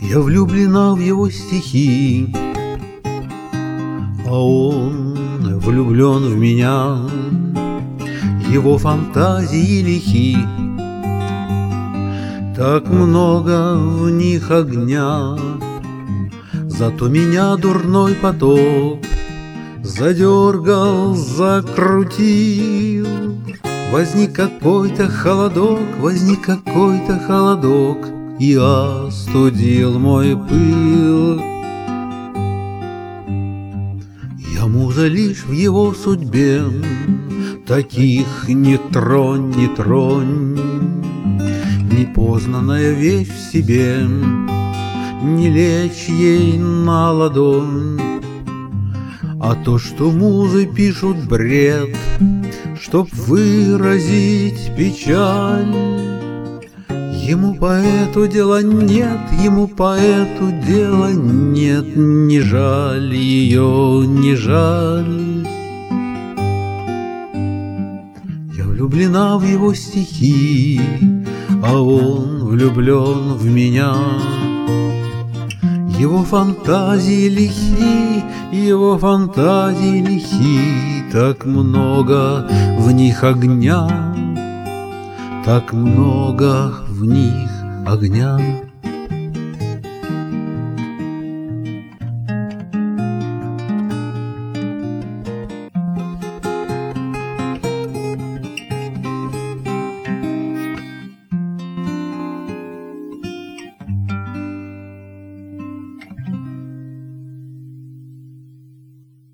Я влюблена в его стихи, а он влюблен в меня. Его фантазии лихи, так много в них огня. Зато меня дурной поток задергал, закрутил. Возник какой-то холодок, возник какой-то холодок, и остудил мой пыл. Я муза лишь в его судьбе, таких не тронь, не тронь. Непознанная вещь в себе, не лечь ей на ладонь. А то, что музы пишут бред, чтоб выразить печаль, ему поэту дела нет, ему поэту дела нет. Не жаль ее, не жаль. Я влюблена в его стихи, а он влюблен в меня. Его фантазии лихи, его фантазии лихи, так много в них огня, так много в них огня.